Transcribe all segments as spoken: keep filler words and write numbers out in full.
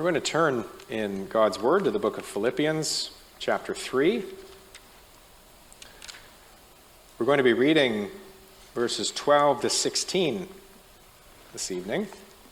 We're going to turn in God's Word to the book of Philippians, chapter three. We're going to be reading verses twelve to sixteen this evening.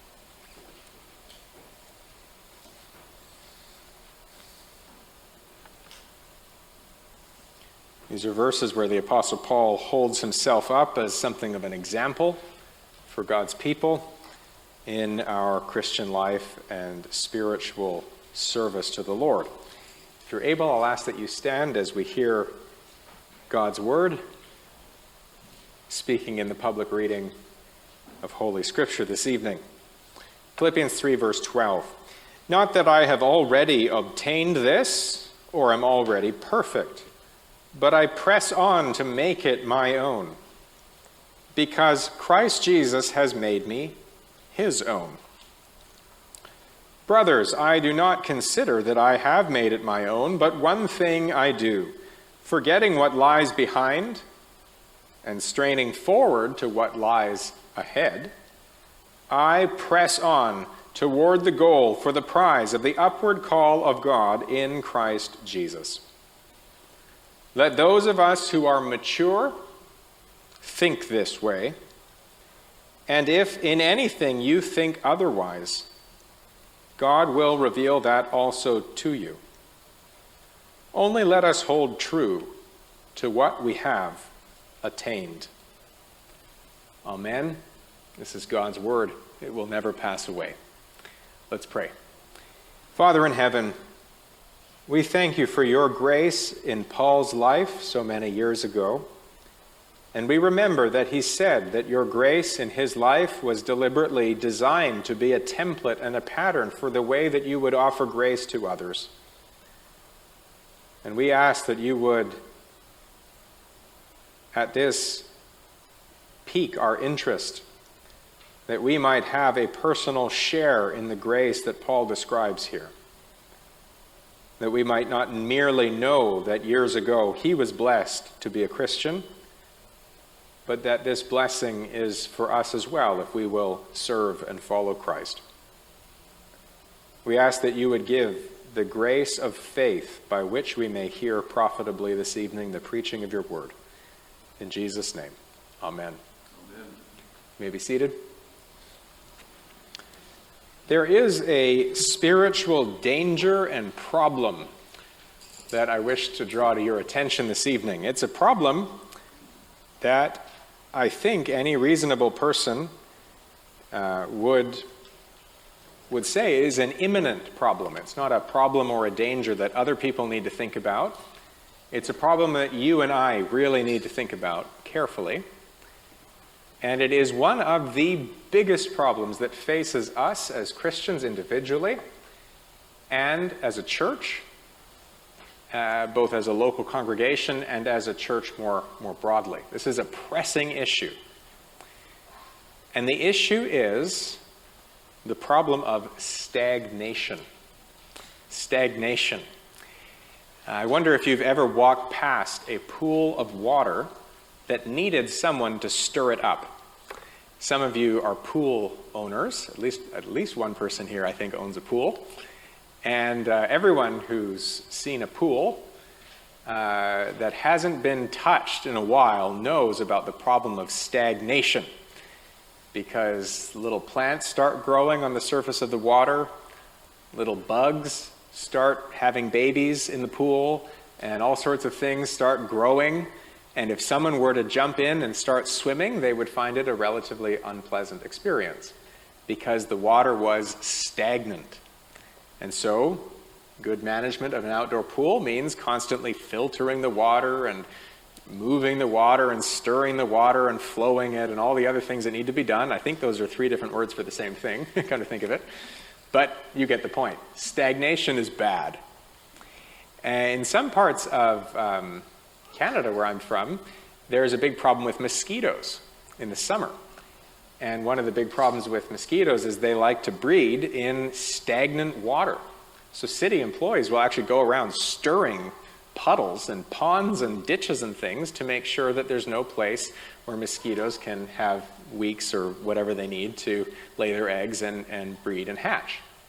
These are verses where the Apostle Paul holds himself up as something of an example for God's people in our Christian life and spiritual service to the Lord. If you're able, I'll ask that you stand as we hear God's Word speaking in the public reading of Holy Scripture this evening. Philippians three, verse twelve. Not that I have already obtained this, or am already perfect, but I press on to make it my own, because Christ Jesus has made me his own. Brothers, I do not consider that I have made it my own, but one thing I do, forgetting what lies behind and straining forward to what lies ahead, I press on toward the goal for the prize of the upward call of God in Christ Jesus. Let those of us who are mature think this way, and if in anything you think otherwise, God will reveal that also to you. Only let us hold true to what we have attained. Amen. This is God's word. It will never pass away. Let's pray. Father in heaven, we thank you for your grace in Paul's life so many years ago. And we remember that he said that your grace in his life was deliberately designed to be a template and a pattern for the way that you would offer grace to others. And we ask that you would, at this, pique our interest, that we might have a personal share in the grace that Paul describes here. That we might not merely know that years ago he was blessed to be a Christian, but that this blessing is for us as well if we will serve and follow Christ. We ask that you would give the grace of faith by which we may hear profitably this evening the preaching of your word. In Jesus' name, amen. Amen. You may be seated. There is a spiritual danger and problem that I wish to draw to your attention this evening. It's a problem that I think any reasonable person uh, would, would say is an imminent problem. It's not a problem or a danger that other people need to think about. It's a problem that you and I really need to think about carefully. And it is one of the biggest problems that faces us as Christians individually and as a church, uh, both as a local congregation and as a church more, more broadly. This is a pressing issue. And the issue is the problem of stagnation. Stagnation. I wonder if you've ever walked past a pool of water that needed someone to stir it up. Some of you are pool owners. At least, at least one person here, I think, owns a pool. And uh, everyone who's seen a pool uh, that hasn't been touched in a while knows about the problem of stagnation, because little plants start growing on the surface of the water, little bugs start having babies in the pool, and all sorts of things start growing. And if someone were to jump in and start swimming, they would find it a relatively unpleasant experience because the water was stagnant. And so, good management of an outdoor pool means constantly filtering the water and moving the water and stirring the water and flowing it and all the other things that need to be done. I think those are three different words for the same thing, kind of think of it. But you get the point. Stagnation is bad. And in some parts of um, Canada, where I'm from, there's a big problem with mosquitoes in the summer. And one of the big problems with mosquitoes is they like to breed in stagnant water. So city employees will actually go around stirring puddles and ponds and ditches and things to make sure that there's no place where mosquitoes can have weeks or whatever they need to lay their eggs and, and breed and hatch.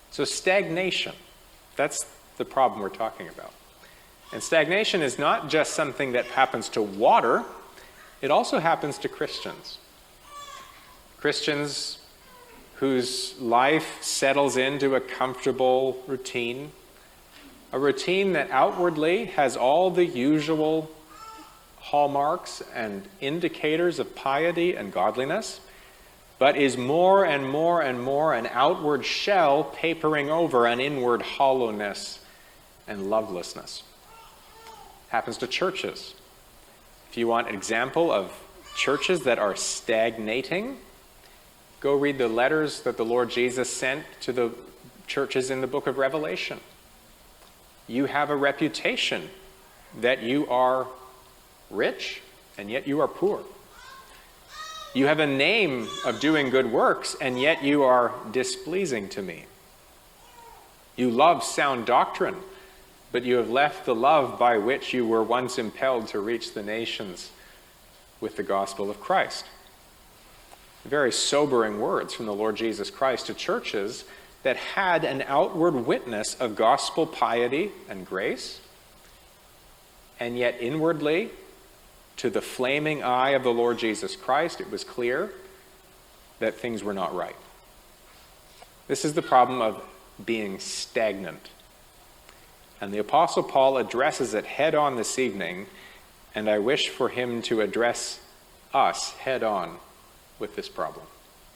So stagnation, that's the problem we're talking about. And stagnation is not just something that happens to water, it also happens to Christians. Christians whose life settles into a comfortable routine, a routine that outwardly has all the usual hallmarks and indicators of piety and godliness, but is more and more and more an outward shell papering over an inward hollowness and lovelessness. Happens to churches. If you want an example of churches that are stagnating, go read the letters that the Lord Jesus sent to the churches in the book of Revelation. You have a reputation that you are rich, and yet you are poor. You have a name of doing good works, and yet you are displeasing to me. You love sound doctrine, but you have left the love by which you were once impelled to reach the nations with the gospel of Christ. Very sobering words from the Lord Jesus Christ to churches that had an outward witness of gospel piety and grace, and yet inwardly, to the flaming eye of the Lord Jesus Christ, it was clear that things were not right. This is the problem of being stagnant. And the Apostle Paul addresses it head on this evening, and I wish for him to address us head on with this problem.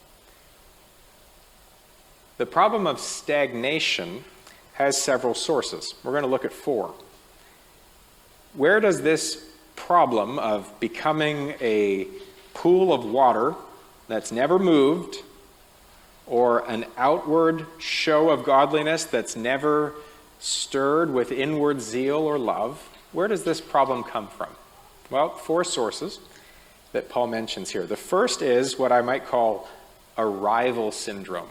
The problem of stagnation has several sources. We're going to look at four. Where does this problem of becoming a pool of water that's never moved, or an outward show of godliness that's never stirred with inward zeal or love, where does this problem come from? Well, four sources that Paul mentions here. The first is what I might call arrival syndrome.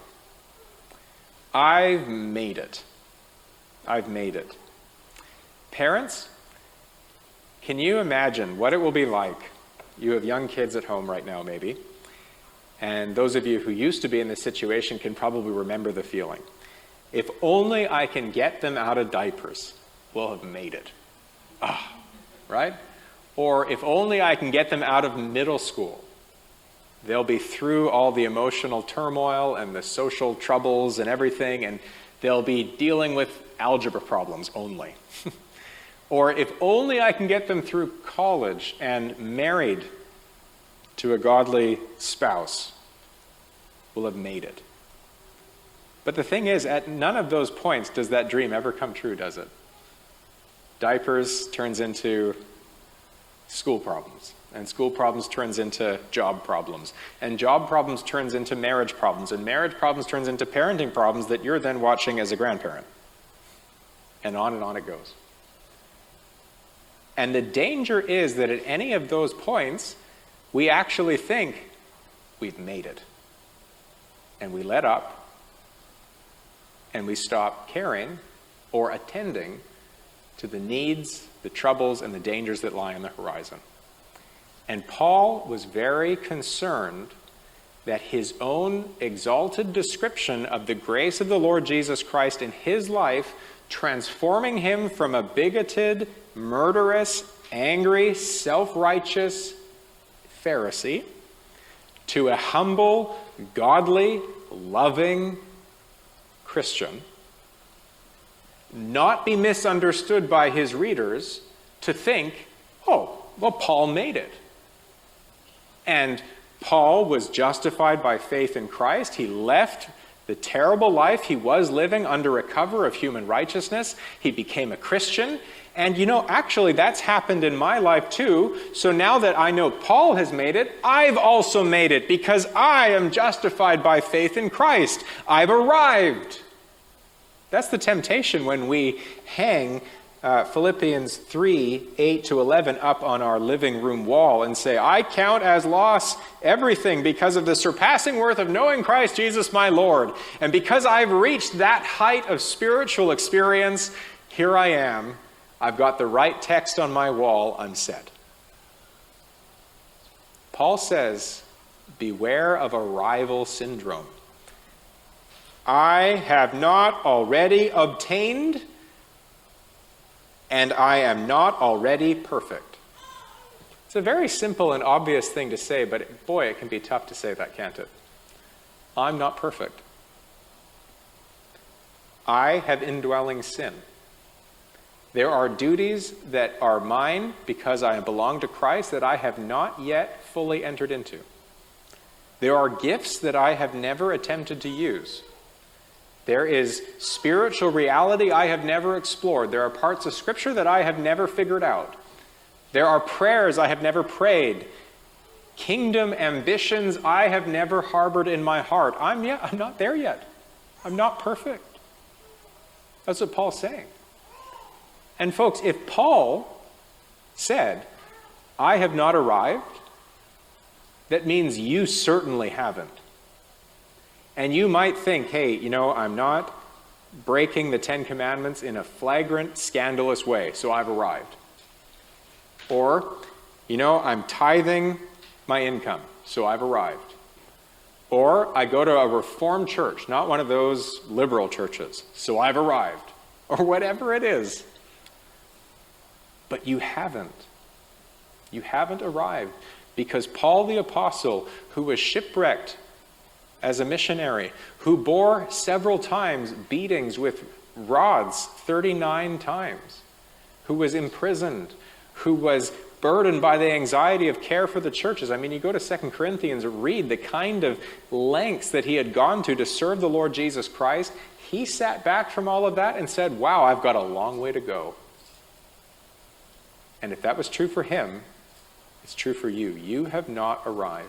I've made it. I've made it. Parents, can you imagine what it will be like? You have young kids at home right now, maybe, and those of you who used to be in this situation can probably remember the feeling. If only I can get them out of diapers, we'll have made it. Ah, right? Or if only I can get them out of middle school, they'll be through all the emotional turmoil and the social troubles and everything, and they'll be dealing with algebra problems only. Or if only I can get them through college and married to a godly spouse, we'll have made it. But the thing is, at none of those points does that dream ever come true, does it? Diapers turns into school problems, and school problems turns into job problems, and job problems turns into marriage problems, and marriage problems turns into parenting problems that you're then watching as a grandparent. And on and on it goes. And the danger is that at any of those points, we actually think we've made it. And we let up, and we stop caring or attending to the needs, the troubles, and the dangers that lie on the horizon. And Paul was very concerned that his own exalted description of the grace of the Lord Jesus Christ in his life, transforming him from a bigoted, murderous, angry, self-righteous Pharisee to a humble, godly, loving Christian, not be misunderstood by his readers to think, oh, well, Paul made it. And Paul was justified by faith in Christ. He left the terrible life he was living under a cover of human righteousness. He became a Christian. And you know, actually, that's happened in my life too. So now that I know Paul has made it, I've also made it because I am justified by faith in Christ. I've arrived. That's the temptation when we hang uh, Philippians three, eight to eleven up on our living room wall and say, I count as loss everything because of the surpassing worth of knowing Christ Jesus my Lord. And because I've reached that height of spiritual experience, here I am. I've got the right text on my wall, I'm set. Paul says, beware of arrival syndrome. I have not already obtained, and I am not already perfect. It's a very simple and obvious thing to say, but boy, it can be tough to say that, can't it? I'm not perfect. I have indwelling sin. There are duties that are mine because I belong to Christ that I have not yet fully entered into. There are gifts that I have never attempted to use. There is spiritual reality I have never explored. There are parts of Scripture that I have never figured out. There are prayers I have never prayed. Kingdom ambitions I have never harbored in my heart. I'm, yet, I'm not there yet. I'm not perfect. That's what Paul's saying. And folks, if Paul said, I have not arrived, that means you certainly haven't. And you might think, hey, you know, I'm not breaking the Ten Commandments in a flagrant, scandalous way, so I've arrived. Or, you know, I'm tithing my income, so I've arrived. Or I go to a Reformed church, not one of those liberal churches, so I've arrived. Or whatever it is. But you haven't. You haven't arrived. Because Paul the Apostle, who was shipwrecked as a missionary, who bore several times beatings with rods, thirty-nine times, who was imprisoned, who was burdened by the anxiety of care for the churches. I mean, you go to Second Corinthians and read the kind of lengths that he had gone to to serve the Lord Jesus Christ. He sat back from all of that and said, wow, I've got a long way to go. And if that was true for him, it's true for you. You have not arrived.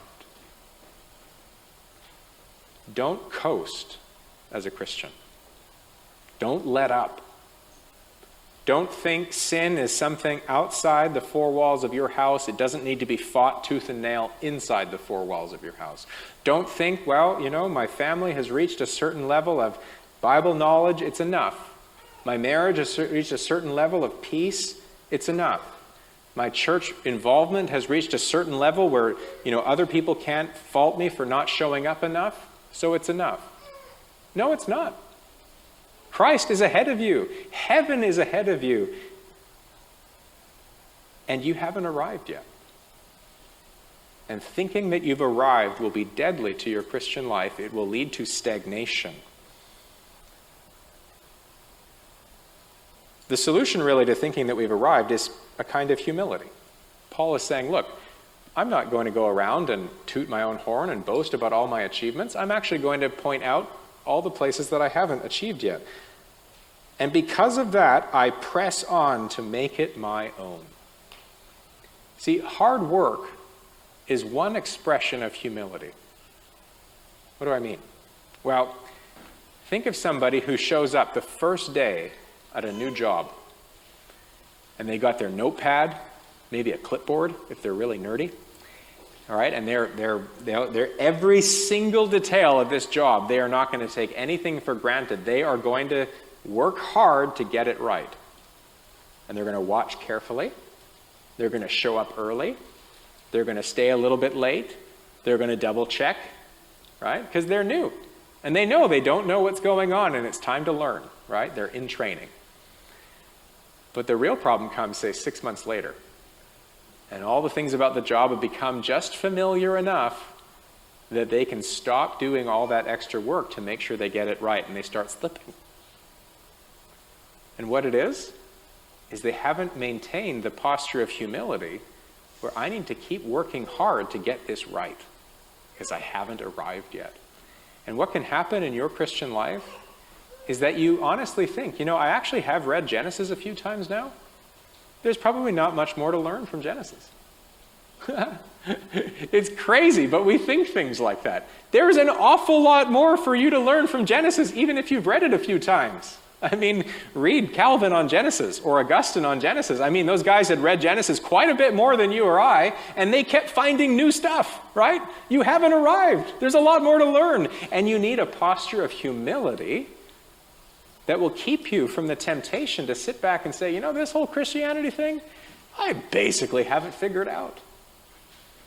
Don't coast as a Christian. Don't let up. Don't think sin is something outside the four walls of your house. It doesn't need to be fought tooth and nail inside the four walls of your house. Don't think, well, you know, my family has reached a certain level of Bible knowledge. It's enough. My marriage has reached a certain level of peace. It's enough. My church involvement has reached a certain level where, you know, other people can't fault me for not showing up enough, so it's enough. No, it's not. Christ is ahead of you. Heaven is ahead of you. And you haven't arrived yet. And thinking that you've arrived will be deadly to your Christian life. It will lead to stagnation. The solution really to thinking that we've arrived is a kind of humility. Paul is saying, look, I'm not going to go around and toot my own horn and boast about all my achievements. I'm actually going to point out all the places that I haven't achieved yet. And because of that, I press on to make it my own. See, hard work is one expression of humility. What do I mean? Well, think of somebody who shows up the first day at a new job, and they got their notepad, maybe a clipboard if they're really nerdy. All right, and they're they're they're, they're every single detail of this job. They are not going to take anything for granted. They are going to work hard to get it right, and they're going to watch carefully. They're going to show up early. They're going to stay a little bit late. They're going to double check, right? Because they're new, and they know they don't know what's going on, and it's time to learn. Right? They're in training. But the real problem comes, say, six months later. And all the things about the job have become just familiar enough that they can stop doing all that extra work to make sure they get it right, and they start slipping. And what it is, is they haven't maintained the posture of humility where I need to keep working hard to get this right because I haven't arrived yet. And what can happen in your Christian life is that you honestly think, you know, I actually have read Genesis a few times now. There's probably not much more to learn from Genesis. It's crazy, but we think things like that. There's an awful lot more for you to learn from Genesis, even if you've read it a few times. I mean, read Calvin on Genesis or Augustine on Genesis. I mean, those guys had read Genesis quite a bit more than you or I, and they kept finding new stuff, right? You haven't arrived. There's a lot more to learn. And you need a posture of humility that will keep you from the temptation to sit back and say, you know, this whole Christianity thing, I basically haven't figured out.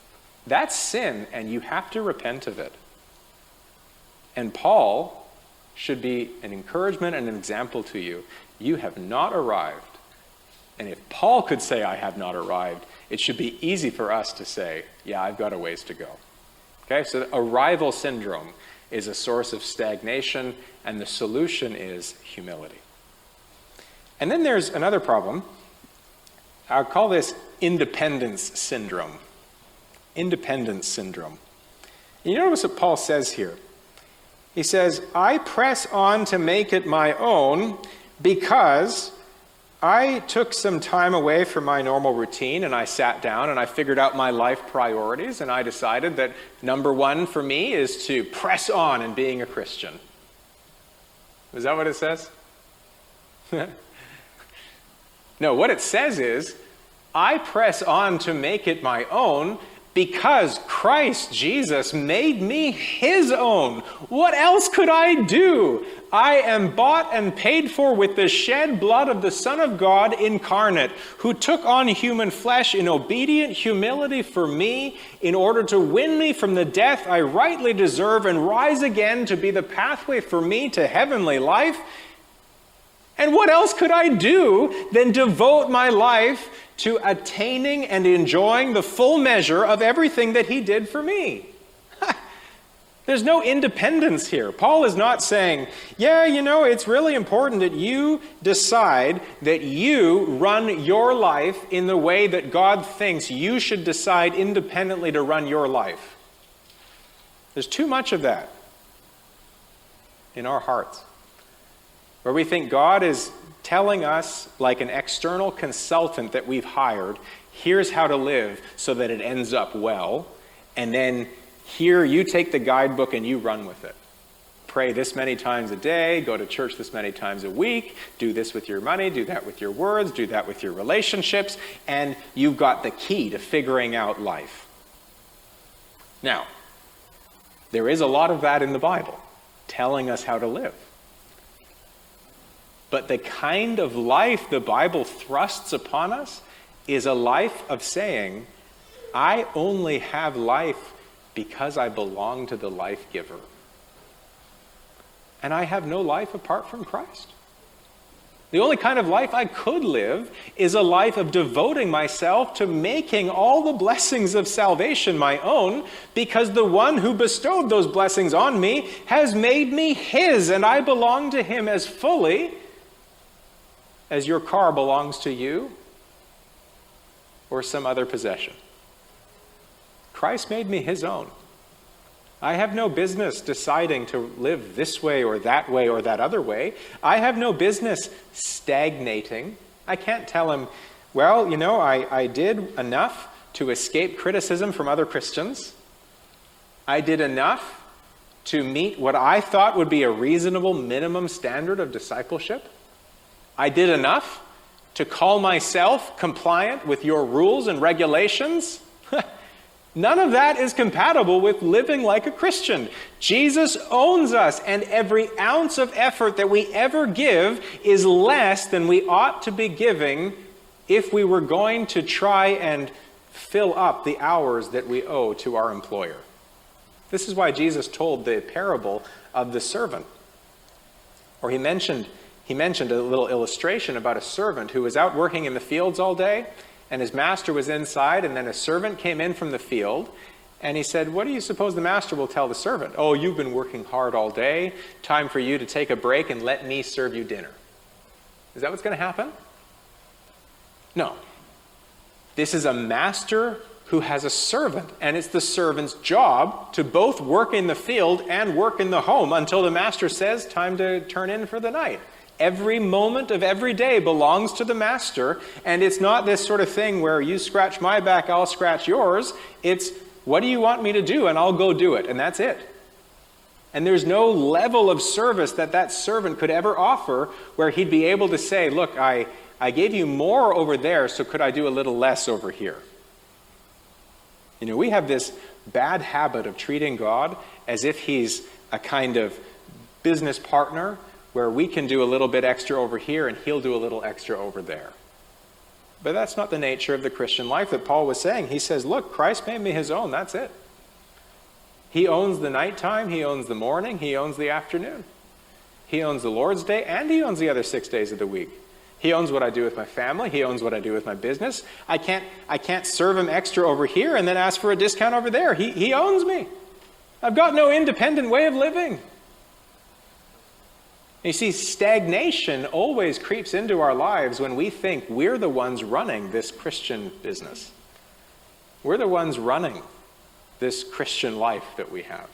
That's sin, and you have to repent of it. And Paul should be an encouragement and an example to you. You have not arrived. And if Paul could say, I have not arrived, it should be easy for us to say, yeah, I've got a ways to go. Okay, so arrival syndrome is a source of stagnation, and the solution is humility. And then there's another problem. I'll call this independence syndrome. Independence syndrome. You notice what Paul says here. He says, I press on to make it my own because I took some time away from my normal routine and I sat down and I figured out my life priorities and I decided that number one for me is to press on in being a Christian. Is that what it says? No, what it says is, I press on to make it my own because Christ Jesus made me his own. What else could I do? I am bought and paid for with the shed blood of the Son of God incarnate, who took on human flesh in obedient humility for me in order to win me from the death I rightly deserve and rise again to be the pathway for me to heavenly life. And what else could I do than devote my life to attaining and enjoying the full measure of everything that he did for me? There's no independence here. Paul is not saying, yeah, you know, it's really important that you decide that you run your life in the way that God thinks you should decide independently to run your life. There's too much of that in our hearts, where we think God is telling us, like an external consultant that we've hired, here's how to live so that it ends up well, and then here you take the guidebook and you run with it. Pray this many times a day, go to church this many times a week, do this with your money, do that with your words, do that with your relationships, and you've got the key to figuring out life. Now, there is a lot of that in the Bible, telling us how to live. But the kind of life the Bible thrusts upon us is a life of saying, I only have life because I belong to the life giver. And I have no life apart from Christ. The only kind of life I could live is a life of devoting myself to making all the blessings of salvation my own, because the one who bestowed those blessings on me has made me his, and I belong to him as fully as your car belongs to you or some other possession. Christ made me his own. I have no business deciding to live this way or that way or that other way. I have no business stagnating. I can't tell him, well, you know, I, I did enough to escape criticism from other Christians. I did enough to meet what I thought would be a reasonable minimum standard of discipleship. I did enough to call myself compliant with your rules and regulations. None of that is compatible with living like a Christian. Jesus owns us, and every ounce of effort that we ever give is less than we ought to be giving if we were going to try and fill up the hours that we owe to our employer. This is why Jesus told the parable of the servant. Or he mentioned, he mentioned a little illustration about a servant who was out working in the fields all day, and his master was inside, and then a servant came in from the field, and he said, what do you suppose the master will tell the servant? Oh, you've been working hard all day. Time for you to take a break and let me serve you dinner. Is that what's going to happen? No. This is a master who has a servant, and it's the servant's job to both work in the field and work in the home until the master says, time to turn in for the night. Every moment of every day belongs to the master, and it's not this sort of thing where you scratch my back, I'll scratch yours. It's, what do you want me to do? And I'll go do it, and that's it. And there's no level of service that that servant could ever offer where he'd be able to say, look, I, I gave you more over there, so could I do a little less over here? You know, we have this bad habit of treating God as if he's a kind of business partner where we can do a little bit extra over here and he'll do a little extra over there. But that's not the nature of the Christian life that Paul was saying. He says, look, Christ made me his own, that's it. He owns the nighttime, he owns the morning, he owns the afternoon. He owns the Lord's Day, and he owns the other six days of the week. He owns what I do with my family. He owns what I do with my business. I can't, I can't serve him extra over here and then ask for a discount over there. He, he owns me. I've got no independent way of living. You see, stagnation always creeps into our lives when we think we're the ones running this Christian business. We're the ones running this Christian life that we have.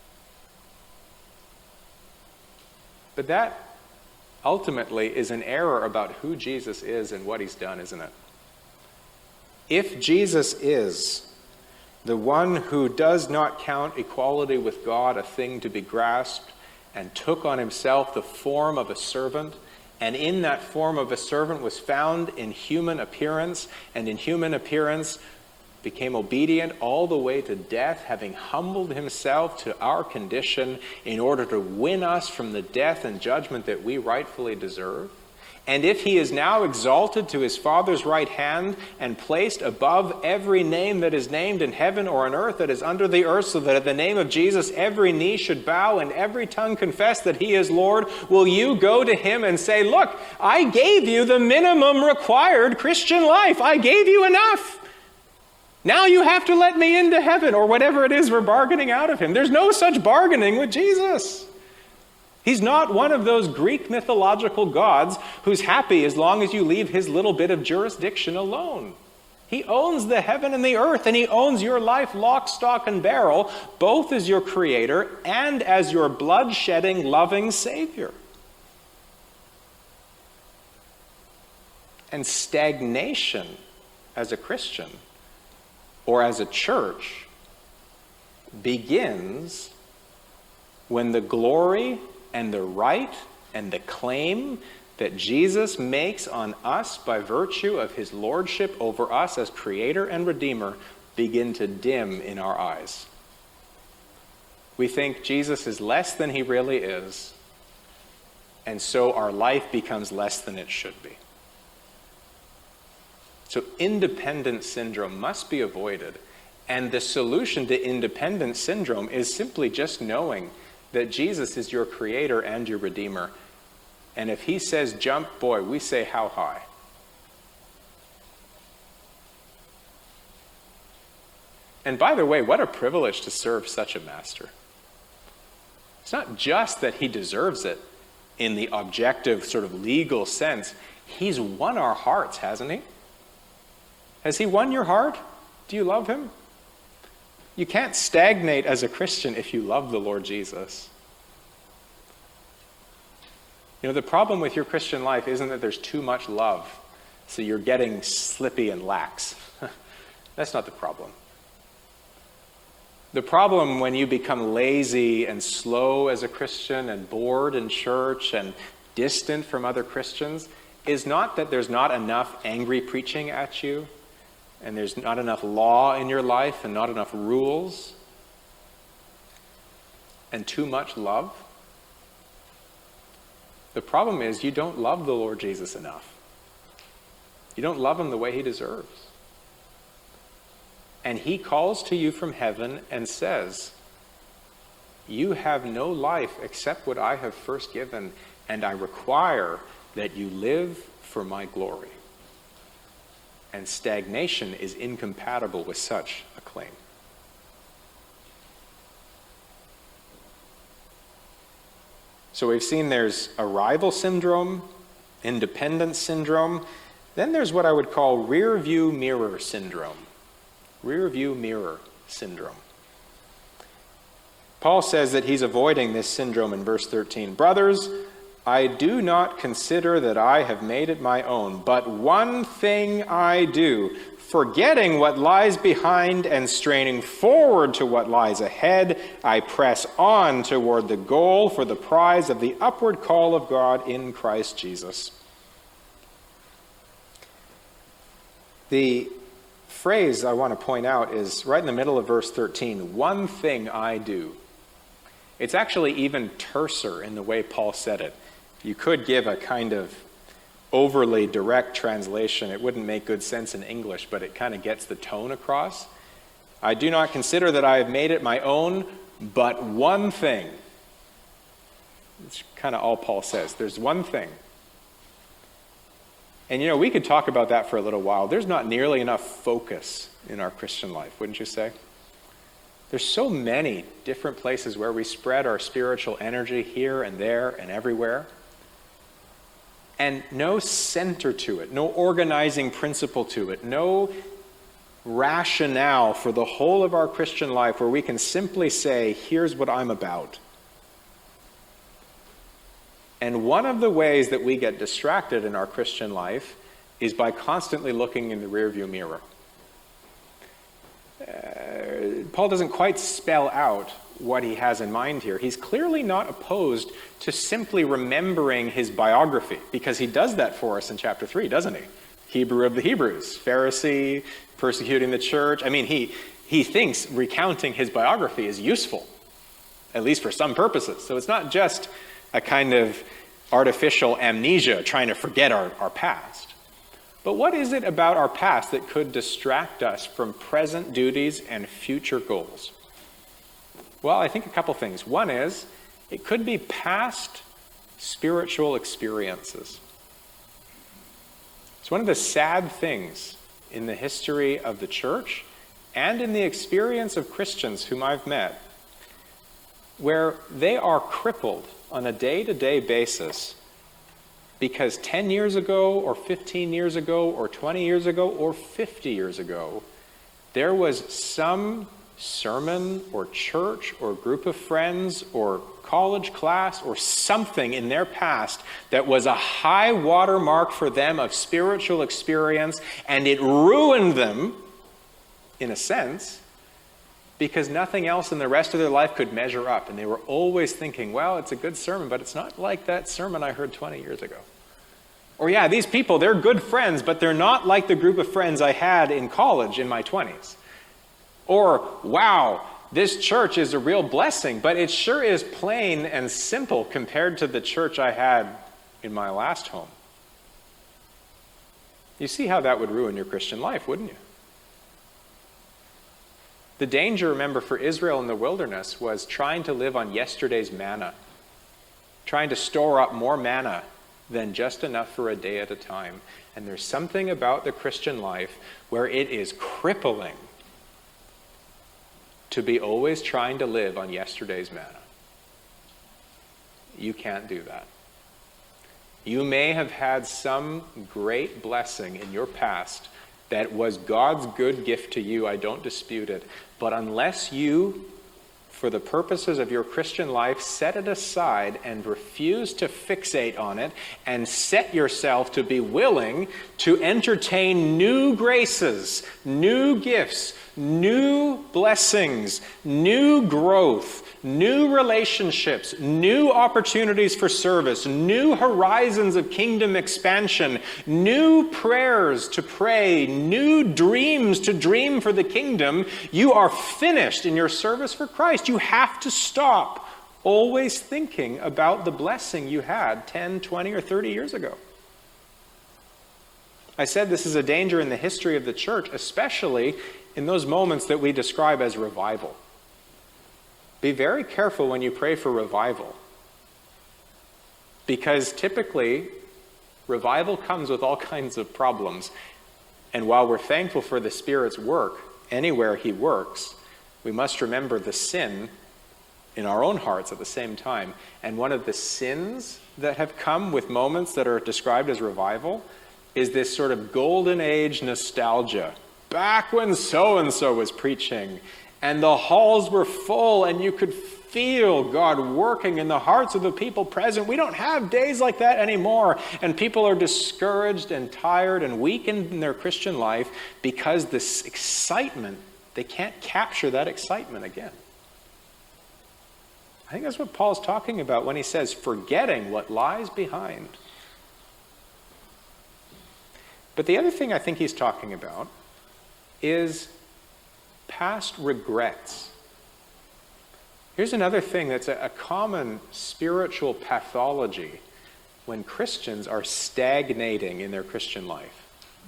But that ultimately is an error about who Jesus is and what he's done, isn't it? If Jesus is the one who does not count equality with God a thing to be grasped, and took on himself the form of a servant, and in that form of a servant was found in human appearance, and in human appearance became obedient all the way to death, having humbled himself to our condition in order to win us from the death and judgment that we rightfully deserve. And if he is now exalted to his Father's right hand and placed above every name that is named in heaven or on earth that is under the earth, so that at the name of Jesus every knee should bow and every tongue confess that he is Lord, will you go to him and say, look, I gave you the minimum required Christian life. I gave you enough. Now you have to let me into heaven, or whatever it is we're bargaining out of him. There's no such bargaining with Jesus. He's not one of those Greek mythological gods who's happy as long as you leave his little bit of jurisdiction alone. He owns the heaven and the earth, and he owns your life lock, stock, and barrel, both as your creator and as your blood-shedding, loving Savior. And stagnation as a Christian or as a church begins when the glory and the right and the claim that Jesus makes on us by virtue of his lordship over us as creator and redeemer begin to dim in our eyes. We think Jesus is less than he really is, and so our life becomes less than it should be. So independent syndrome must be avoided, and the solution to independent syndrome is simply just knowing that Jesus is your creator and your redeemer. And if he says jump, boy, we say how high. And by the way, what a privilege to serve such a master. It's not just that he deserves it in the objective sort of legal sense. He's won our hearts, hasn't he? Has he won your heart? Do you love him? You can't stagnate as a Christian if you love the Lord Jesus. You know, the problem with your Christian life isn't that there's too much love, so you're getting slippy and lax. That's not the problem. The problem when you become lazy and slow as a Christian and bored in church and distant from other Christians is not that there's not enough angry preaching at you, and there's not enough law in your life and not enough rules and too much love. The problem is you don't love the Lord Jesus enough. You don't love him the way he deserves. And he calls to you from heaven and says, you have no life except what I have first given, and I require that you live for my glory. And stagnation is incompatible with such a claim. So we've seen there's arrival syndrome, independence syndrome. Then there's what I would call rear view mirror syndrome. Rear view mirror syndrome. Paul says that he's avoiding this syndrome in verse thirteen. Brothers, I do not consider that I have made it my own, but one thing I do, forgetting what lies behind and straining forward to what lies ahead, I press on toward the goal for the prize of the upward call of God in Christ Jesus. The phrase I want to point out is right in the middle of verse thirteen, one thing I do. It's actually even terser in the way Paul said it. You could give a kind of overly direct translation. It wouldn't make good sense in English, but it kind of gets the tone across. I do not consider that I have made it my own, but one thing. It's kind of all Paul says. There's one thing. And you know, we could talk about that for a little while. There's not nearly enough focus in our Christian life, wouldn't you say? There's so many different places where we spread our spiritual energy here and there and everywhere. And no center to it, no organizing principle to it, no rationale for the whole of our Christian life where we can simply say, here's what I'm about. And one of the ways that we get distracted in our Christian life is by constantly looking in the rearview mirror. Uh, Paul doesn't quite spell out what he has in mind here. He's clearly not opposed to simply remembering his biography, because he does that for us in chapter three, doesn't he? Hebrew of the Hebrews, Pharisee, persecuting the church. I mean, he, he thinks recounting his biography is useful, at least for some purposes. So it's not just a kind of artificial amnesia trying to forget our, our past. But what is it about our past that could distract us from present duties and future goals? Well, I think a couple things. One is, it could be past spiritual experiences. It's one of the sad things in the history of the church and in the experience of Christians whom I've met, where they are crippled on a day-to-day basis because ten years ago or fifteen years ago or twenty years ago or fifty years ago, there was some sermon or church or group of friends or college class or something in their past that was a high watermark for them of spiritual experience, and it ruined them, in a sense, because nothing else in the rest of their life could measure up. And they were always thinking, well, it's a good sermon, but it's not like that sermon I heard twenty years ago. Or yeah, these people, they're good friends, but they're not like the group of friends I had in college in my twenties. Or, wow, this church is a real blessing, but it sure is plain and simple compared to the church I had in my last home. You see how that would ruin your Christian life, wouldn't you? The danger, remember, for Israel in the wilderness was trying to live on yesterday's manna, trying to store up more manna than just enough for a day at a time. And there's something about the Christian life where it is crippling to be always trying to live on yesterday's manna. You can't do that. You may have had some great blessing in your past that was God's good gift to you. I don't dispute it. But unless you, for the purposes of your Christian life, set it aside and refuse to fixate on it and set yourself to be willing to entertain new graces, new gifts, new blessings, new growth, new relationships, new opportunities for service, new horizons of kingdom expansion, new prayers to pray, new dreams to dream for the kingdom, you are finished in your service for Christ. You have to stop always thinking about the blessing you had ten, twenty, or thirty years ago. I said this is a danger in the history of the church, especially in those moments that we describe as revival. Be very careful when you pray for revival, because typically revival comes with all kinds of problems. And while we're thankful for the Spirit's work anywhere he works, we must remember the sin in our own hearts at the same time. And one of the sins that have come with moments that are described as revival is this sort of golden age nostalgia. Back when so-and-so was preaching, and the halls were full, and you could feel God working in the hearts of the people present. We don't have days like that anymore. And people are discouraged and tired and weakened in their Christian life because this excitement, they can't capture that excitement again. I think that's what Paul's talking about when he says, forgetting what lies behind. But the other thing I think he's talking about is past regrets. Here's another thing that's a, a common spiritual pathology when Christians are stagnating in their Christian life.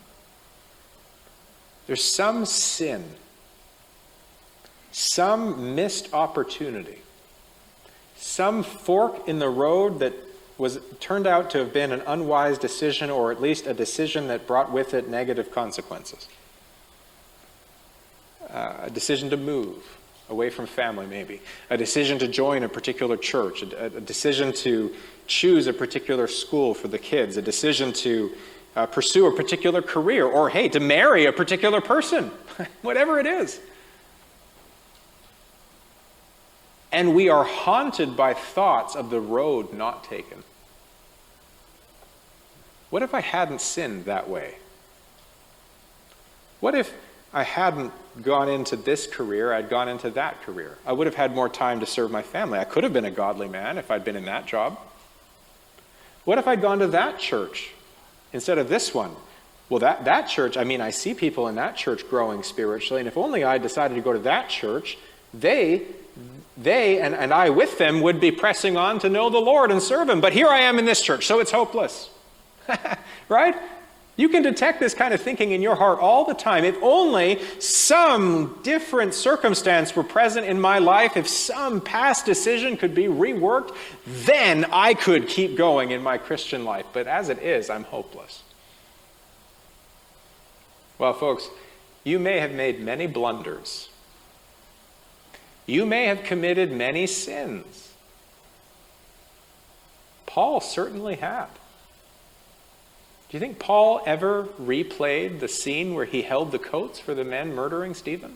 There's some sin, some missed opportunity, some fork in the road that was turned out to have been an unwise decision, or at least a decision that brought with it negative consequences. Uh, a decision to move away from family, maybe. A decision to join a particular church. A, a decision to choose a particular school for the kids. A decision to uh, pursue a particular career. Or, hey, to marry a particular person. Whatever it is. And we are haunted by thoughts of the road not taken. What if I hadn't sinned that way? What if I hadn't gone into this career, I'd gone into that career? I would have had more time to serve my family. I could have been a godly man if I'd been in that job. What if I'd gone to that church instead of this one? Well, that, that church, I mean, I see people in that church growing spiritually, and if only I decided to go to that church, they... They, and, and I with them, would be pressing on to know the Lord and serve Him. But here I am in this church, so it's hopeless. Right? You can detect this kind of thinking in your heart all the time. If only some different circumstance were present in my life, if some past decision could be reworked, then I could keep going in my Christian life. But as it is, I'm hopeless. Well, folks, you may have made many blunders. You may have committed many sins. Paul certainly had. Do you think Paul ever replayed the scene where he held the coats for the men murdering Stephen?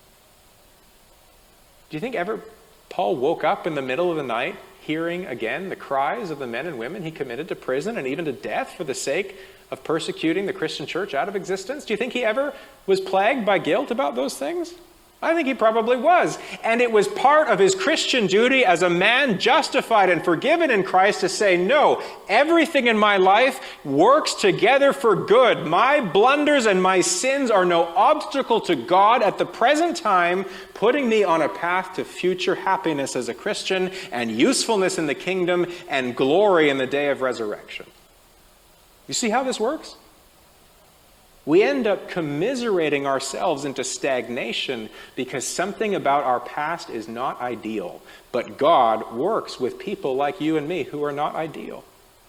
Do you think ever Paul woke up in the middle of the night hearing again the cries of the men and women he committed to prison and even to death for the sake of persecuting the Christian church out of existence? Do you think he ever was plagued by guilt about those things? I think he probably was. And it was part of his Christian duty as a man justified and forgiven in Christ to say, no, everything in my life works together for good. My blunders and my sins are no obstacle to God at the present time, putting me on a path to future happiness as a Christian and usefulness in the kingdom and glory in the day of resurrection. You see how this works? We end up commiserating ourselves into stagnation because something about our past is not ideal. But God works with people like you and me who are not ideal.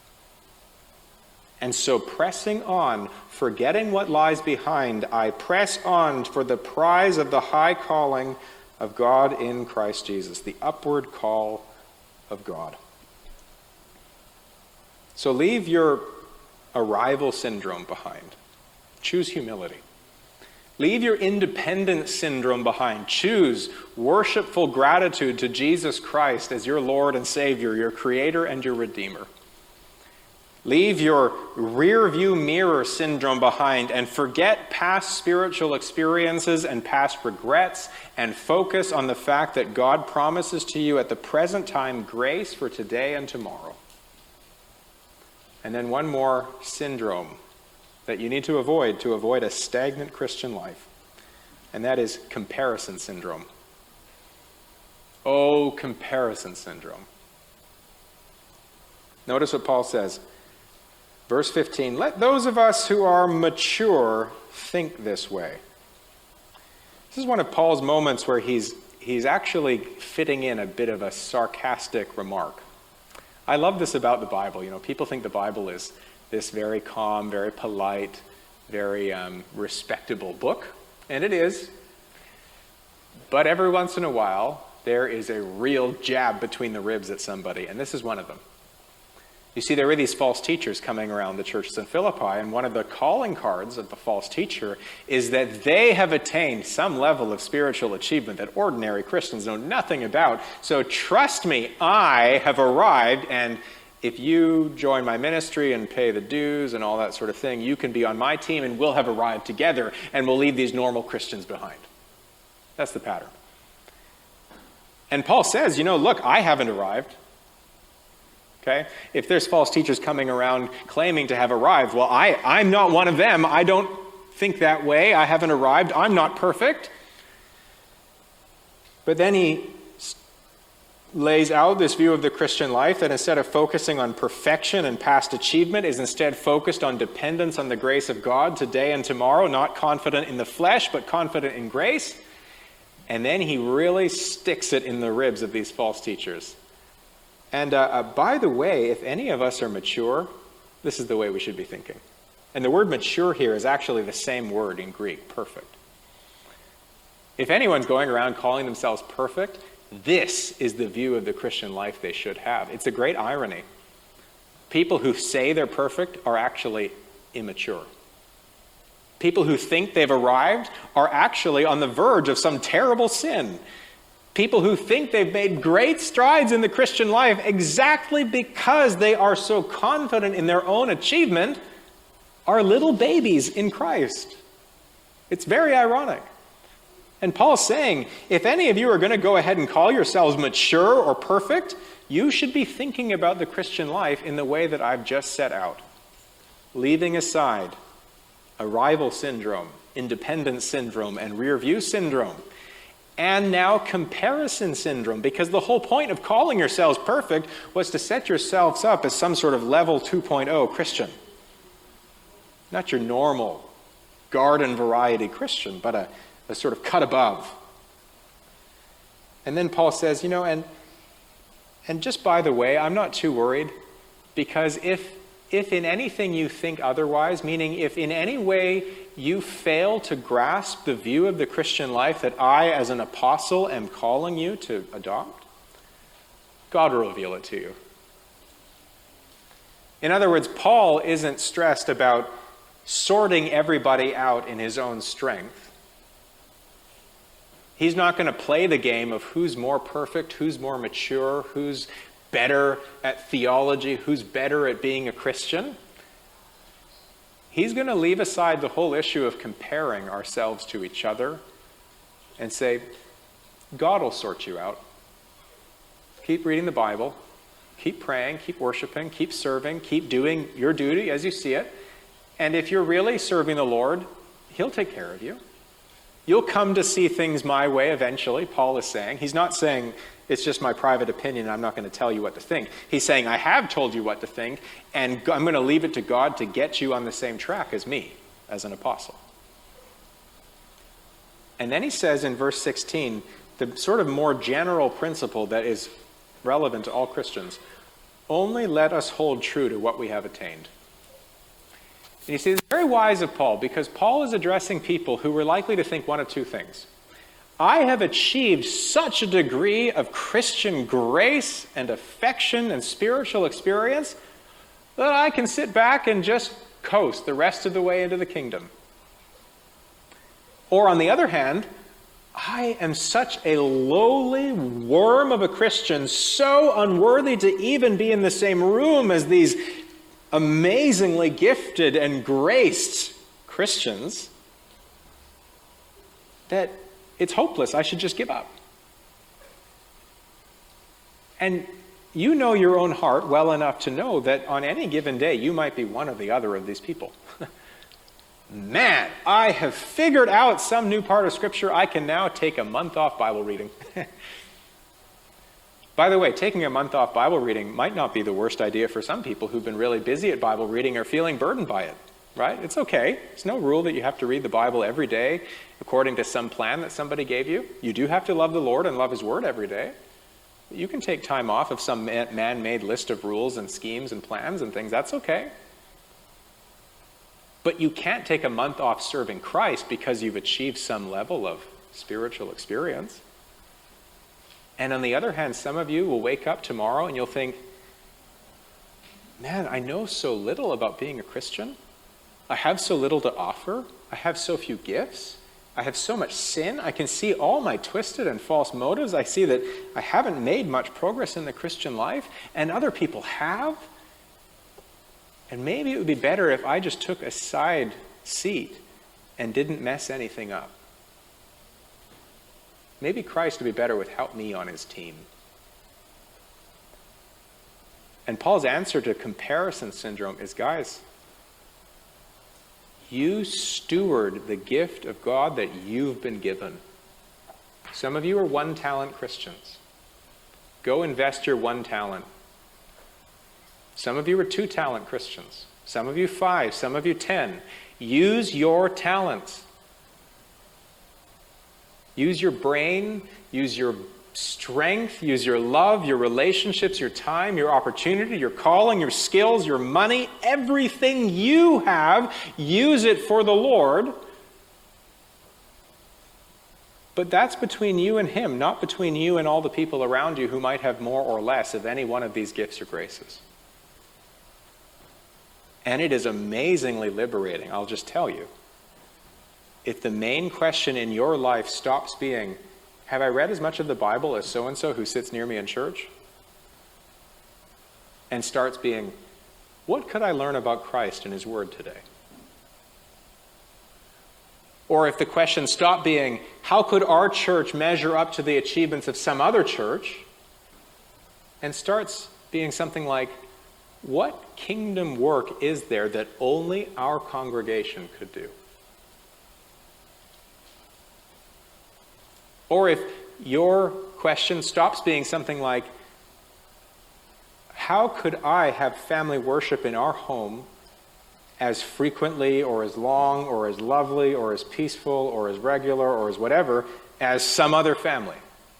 And so pressing on, forgetting what lies behind, I press on for the prize of the high calling of God in Christ Jesus, the upward call of God. So leave your arrival syndrome behind. Choose humility. Leave your independent syndrome behind. Choose worshipful gratitude to Jesus Christ as your Lord and Savior, your Creator and your Redeemer. Leave your rear view mirror syndrome behind and forget past spiritual experiences and past regrets and focus on the fact that God promises to you at the present time grace for today and tomorrow. And then one more syndrome that you need to avoid to avoid a stagnant Christian life, and that is comparison syndrome. Oh, comparison syndrome. Notice what Paul says. Verse fifteen, let those of us who are mature think this way. This is one of Paul's moments where he's, he's actually fitting in a bit of a sarcastic remark. I love this about the Bible. You know, people think the Bible is this very calm, very polite, very um, respectable book. And it is. But every once in a while, there is a real jab between the ribs at somebody. And this is one of them. You see, there were these false teachers coming around the churches in Philippi. And one of the calling cards of the false teacher is that they have attained some level of spiritual achievement that ordinary Christians know nothing about. So trust me, I have arrived, and if you join my ministry and pay the dues and all that sort of thing, you can be on my team and we'll have arrived together and we'll leave these normal Christians behind. That's the pattern. And Paul says, you know, look, I haven't arrived. Okay? If there's false teachers coming around claiming to have arrived, well, I, I'm not one of them. I don't think that way. I haven't arrived. I'm not perfect. But then he lays out this view of the Christian life that instead of focusing on perfection and past achievement is instead focused on dependence on the grace of God today and tomorrow, not confident in the flesh, but confident in grace. And then he really sticks it in the ribs of these false teachers. And uh, uh, by the way, if any of us are mature, this is the way we should be thinking. And the word mature here is actually the same word in Greek, perfect. If anyone's going around calling themselves perfect, this is the view of the Christian life they should have. It's a great irony. People who say they're perfect are actually immature. People who think they've arrived are actually on the verge of some terrible sin. People who think they've made great strides in the Christian life exactly because they are so confident in their own achievement are little babies in Christ. It's very ironic. And Paul's saying, if any of you are going to go ahead and call yourselves mature or perfect, you should be thinking about the Christian life in the way that I've just set out. Leaving aside arrival syndrome, independence syndrome, and rear view syndrome. And now comparison syndrome, because the whole point of calling yourselves perfect was to set yourselves up as some sort of level two point oh Christian. Not your normal garden variety Christian, but a, a sort of cut above. And then Paul says, you know, and and just by the way, I'm not too worried, because if if in anything you think otherwise, meaning if in any way you fail to grasp the view of the Christian life that I, as an apostle, am calling you to adopt, God will reveal it to you. In other words, Paul isn't stressed about sorting everybody out in his own strength. He's not going to play the game of who's more perfect, who's more mature, who's better at theology, who's better at being a Christian. He's going to leave aside the whole issue of comparing ourselves to each other and say, God will sort you out. Keep reading the Bible, keep praying, keep worshiping, keep serving, keep doing your duty as you see it. And if you're really serving the Lord, He'll take care of you. You'll come to see things my way eventually, Paul is saying. He's not saying, it's just my private opinion, I'm not going to tell you what to think. He's saying, I have told you what to think, and I'm going to leave it to God to get you on the same track as me, as an apostle. And then he says in verse sixteen, the sort of more general principle that is relevant to all Christians, only let us hold true to what we have attained. And you see, it's very wise of Paul, because Paul is addressing people who were likely to think one of two things. I have achieved such a degree of Christian grace and affection and spiritual experience that I can sit back and just coast the rest of the way into the kingdom. Or on the other hand, I am such a lowly worm of a Christian, so unworthy to even be in the same room as these amazingly gifted and graced Christians, that it's hopeless. I should just give up. And you know your own heart well enough to know that on any given day, you might be one or the other of these people. Man, I have figured out some new part of Scripture. I can now take a month off Bible reading. By the way, taking a month off Bible reading might not be the worst idea for some people who've been really busy at Bible reading or feeling burdened by it, right? It's okay. There's no rule that you have to read the Bible every day according to some plan that somebody gave you. You do have to love the Lord and love His Word every day. You can take time off of some man-made list of rules and schemes and plans and things. That's okay. But you can't take a month off serving Christ because you've achieved some level of spiritual experience. And on the other hand, some of you will wake up tomorrow and you'll think, man, I know so little about being a Christian. I have so little to offer. I have so few gifts. I have so much sin. I can see all my twisted and false motives. I see that I haven't made much progress in the Christian life, and other people have. And maybe it would be better if I just took a side seat and didn't mess anything up. Maybe Christ would be better without me on His team. And Paul's answer to comparison syndrome is, guys, you steward the gift of God that you've been given. Some of you are one-talent Christians. Go invest your one talent. Some of you are two-talent Christians. Some of you five. Some of you ten. Use your talents. Use your brain. Use your strength, use your love, your relationships, your time, your opportunity, your calling, your skills, your money, everything you have, use it for the Lord. But that's between you and him, not between you and all the people around you who might have more or less of any one of these gifts or graces. And it is amazingly liberating, I'll just tell you. If the main question in your life stops being, have I read as much of the Bible as so-and-so who sits near me in church? And starts being, what could I learn about Christ and his word today? Or if the question stopped being, how could our church measure up to the achievements of some other church? And starts being something like, what kingdom work is there that only our congregation could do? Or if your question stops being something like, how could I have family worship in our home as frequently or as long or as lovely or as peaceful or as regular or as whatever as some other family?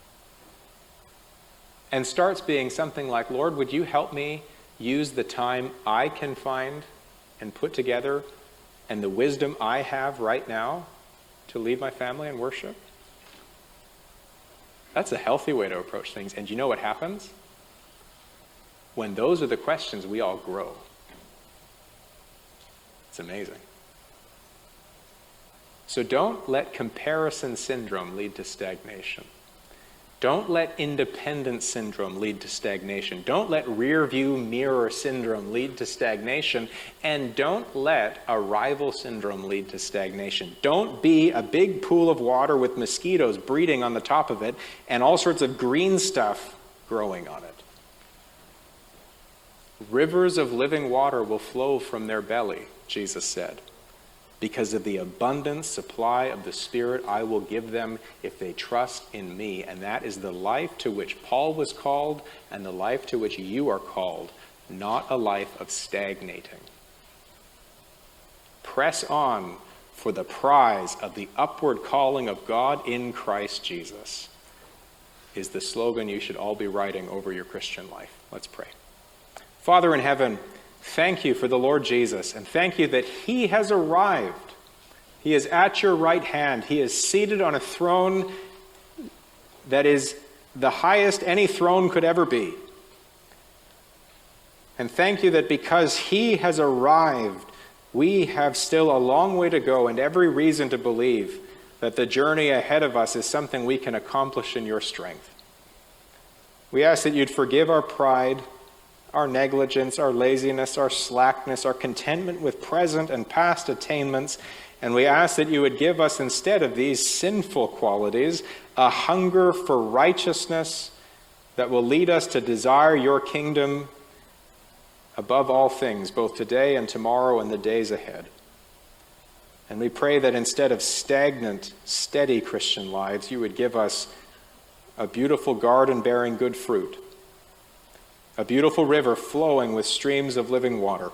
And starts being something like, Lord, would you help me use the time I can find and put together and the wisdom I have right now to lead my family in worship? That's a healthy way to approach things. And you know what happens? When those are the questions, we all grow. It's amazing. So don't let comparison syndrome lead to stagnation. Don't let independence syndrome lead to stagnation. Don't let rear view mirror syndrome lead to stagnation. And don't let arrival syndrome lead to stagnation. Don't be a big pool of water with mosquitoes breeding on the top of it and all sorts of green stuff growing on it. Rivers of living water will flow from their belly, Jesus said. Because of the abundant supply of the Spirit I will give them if they trust in me. And that is the life to which Paul was called and the life to which you are called, not a life of stagnating. Press on for the prize of the upward calling of God in Christ Jesus is the slogan you should all be writing over your Christian life. Let's pray. Father in heaven, thank you for the Lord Jesus, and thank you that he has arrived. He is at your right hand. He is seated on a throne that is the highest any throne could ever be. And thank you that because he has arrived, we have still a long way to go and every reason to believe that the journey ahead of us is something we can accomplish in your strength. We ask that you'd forgive our pride, our negligence, our laziness, our slackness, our contentment with present and past attainments, and we ask that you would give us, instead of these sinful qualities, a hunger for righteousness that will lead us to desire your kingdom above all things, both today and tomorrow and the days ahead. And we pray that instead of stagnant, steady Christian lives, you would give us a beautiful garden bearing good fruit, a beautiful river flowing with streams of living water,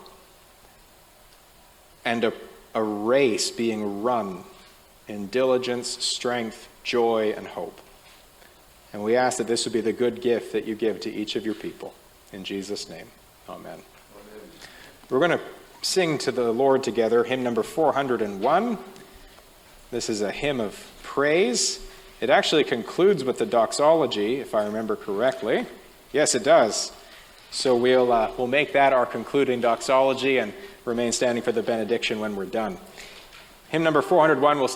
and a, a race being run in diligence, strength, joy, and hope. And we ask that this would be the good gift that you give to each of your people. In Jesus' name, amen. Amen. We're going to sing to the Lord together, hymn number four hundred one. This is a hymn of praise. It actually concludes with the doxology, if I remember correctly. Yes, it does. So we'll uh, we'll make that our concluding doxology and remain standing for the benediction when we're done. Hymn number four hundred one will